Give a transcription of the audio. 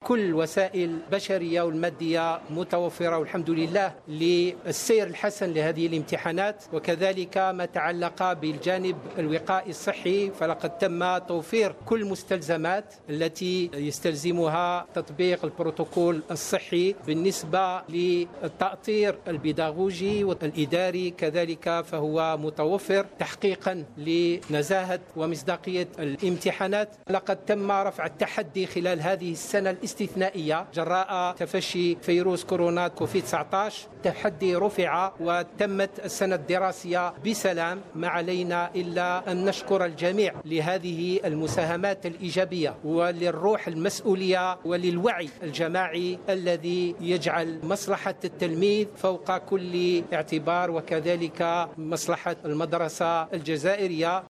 كل وسائل البشرية والمادية متوفرة والحمد لله للسير الحسن لهذه الامتحانات. وكذلك ما تعلق بالجانب الوقائي الصحي فلقد تم توفير كل المستلزمات التي يستلزمها تطبيق البروتوكول الصحي. بالنسبة للتأطير البيداغوجي والإداري كذلك فهو متوفر تحقيقا لنزاهة ومصداقية الامتحانات. لقد تم رفع التحدي خلال هذه السنة الاستثنائية جراء تفشي فيروس كورونا كوفيد-19. التحدي رفع وتمت السنة الدراسية بسلام. ما علينا إلا أن نشكر الجميع لهذه المساهمات الإيجابية وللروح المسؤولية وللوعي الجماعي الذي يجعل مصلحة التلميذ فوق كل اعتبار وكذلك مصلحة المدرسة الجزائرية.